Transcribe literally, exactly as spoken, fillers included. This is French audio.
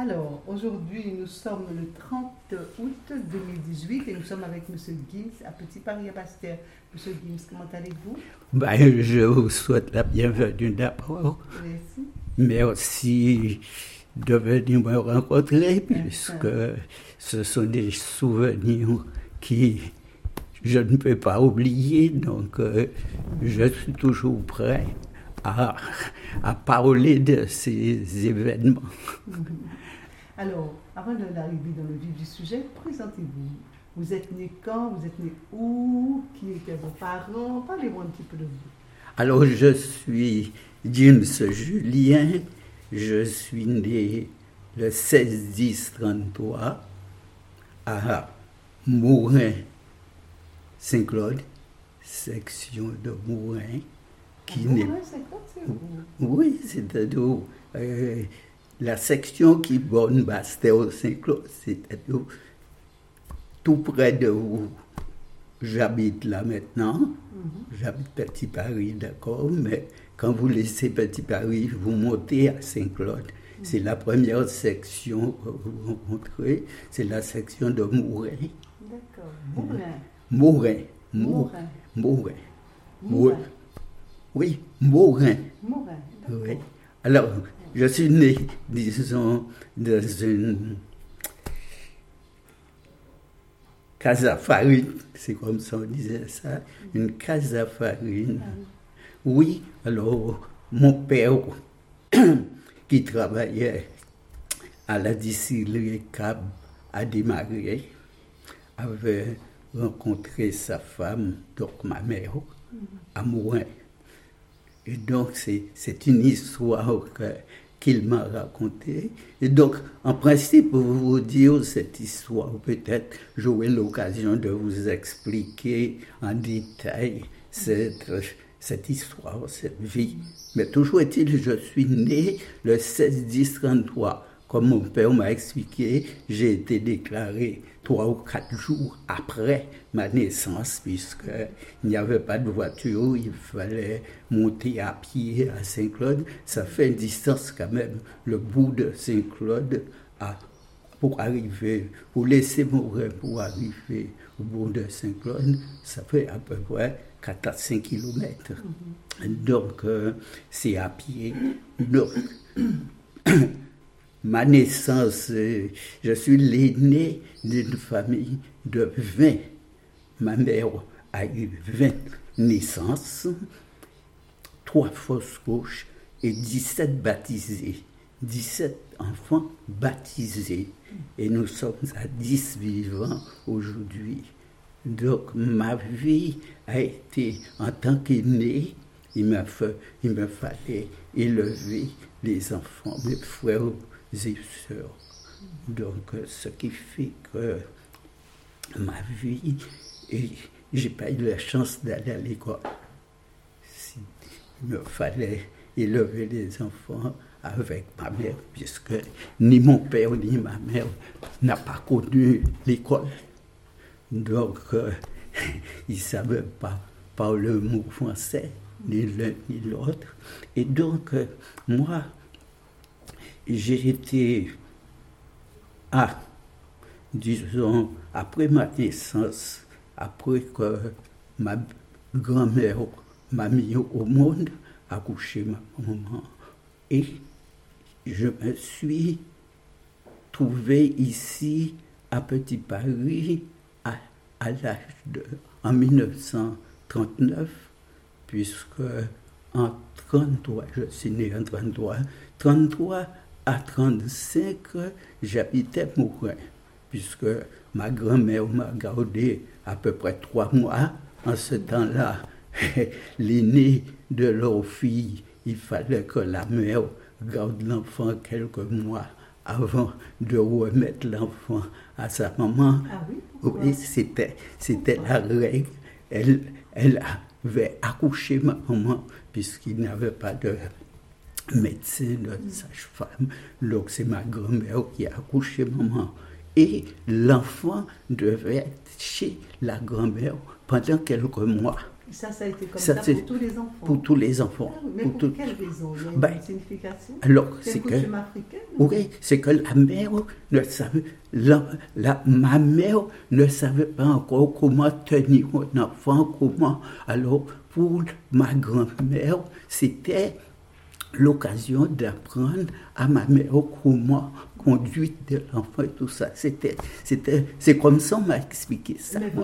Alors, aujourd'hui, nous sommes le trente août deux mille dix-huit et nous sommes avec M. Gims à Petit Paris à Pasteur. M. Gims, comment allez-vous? Ben, je vous souhaite la bienvenue d'abord. Merci. Merci de venir me rencontrer, puisque ce sont des souvenirs qui je ne peux pas oublier, donc euh, je suis toujours prêt à, à parler de ces événements. Alors, avant d'arriver dans le vif du sujet, présentez-vous. Vous êtes né quand? Vous êtes né où? Qui étaient vos parents? Parlez-moi un petit peu de vous. Alors, je suis James Julien. Je suis né le seize dix trente-trois à Mourin, Saint-Claude, section de Mourin. Qui ah, Mourin, Saint-Claude, c'est où? Oui, c'est-à-dire euh, la section qui borne Bastel-Saint-Claude, c'est-à-dire tout près de où j'habite là maintenant. Mm-hmm. J'habite Petit Paris, d'accord, mais quand vous laissez Petit Paris, vous montez à Saint-Claude. Mm-hmm. C'est la première section que vous rencontrez, c'est la section de Mourin. D'accord. Mourin. Mourin. Mourin. Mourin. Mourin. Oui, Mourin. Mourin. Oui. Alors, je suis né, disons, dans une casa farine, c'est comme ça on disait ça, une casa farine. Oui, alors, mon père, qui travaillait à la distillerie Cab à Desmarais, avait rencontré sa femme, donc ma mère, à Mourin. Et donc, c'est, c'est une histoire que, qu'il m'a racontée. Et donc, en principe, pour vous dire cette histoire, peut-être j'aurai l'occasion de vous expliquer en détail cette, cette histoire, cette vie. Mais toujours est-il, je suis né le seize dix trente-trois. Comme mon père m'a expliqué, j'ai été déclaré trois ou quatre jours après ma naissance, puisqu'il n'y avait pas de voiture, il fallait monter à pied à Saint-Claude. Ça fait une distance quand même, le bout de Saint-Claude, à, pour arriver, pour laisser mourir, pour arriver au bout de Saint-Claude, ça fait à peu près quatre à cinq kilomètres. Mm-hmm. Donc, euh, c'est à pied. Donc, ma naissance, je suis l'aîné d'une famille de vingt. Ma mère a eu vingt naissances, trois fausses couches et dix-sept baptisés. dix-sept enfants baptisés. Et nous sommes à dix vivants aujourd'hui. Donc ma vie a été, en tant qu'aîné, il m'a fait, il me fallait élever les enfants, mes frères et sœurs. Donc, ce qui fait que ma vie, et j'ai pas eu la chance d'aller à l'école. Il me fallait élever les enfants avec ma mère, puisque ni mon père ni ma mère n'a pas connu l'école. Donc, euh, ils ne savaient pas parler le mot français, ni l'un ni l'autre. Et donc, euh, moi, j'ai été, ah, disons, après ma naissance, après que ma grand-mère m'a mis au monde, a couché ma maman, et je me suis trouvé ici, à Petit Paris, à, à l'âge de, en dix-neuf cent trente-neuf, puisque en trente-trois, je suis né en trente-trois, trente-trois à trente-cinq, j'habitais Mourin, puisque ma grand-mère m'a gardé à peu près trois mois. En ce temps-là, l'aîné de leur fille, il fallait que la mère garde l'enfant quelques mois avant de remettre l'enfant à sa maman. Ah oui, oui, c'était, c'était la règle. Elle, elle avait accouché ma maman, puisqu'il n'avait pas de médecin, de sage-femme. Donc c'est ma grand-mère qui a accouché maman. Et l'enfant devait être chez la grand-mère pendant quelques mois. Ça, ça a été comme Ça, ça, c'est pour tous les enfants. Pour tous les enfants. Ah oui, mais pour pour tout- quelle raison? Il y a une Ben, signification? Alors, C'est c'est une que... coutume africaine? ou- Oui, c'est que la mère ne savait, la, la- ma mère ne savait pas encore comment tenir un enfant, comment. Alors, pour ma grand-mère, c'était l'occasion d'apprendre à ma mère comment conduire de l'enfant et tout ça. C'était, c'était, c'est comme ça qu'on m'a expliqué ça. Mais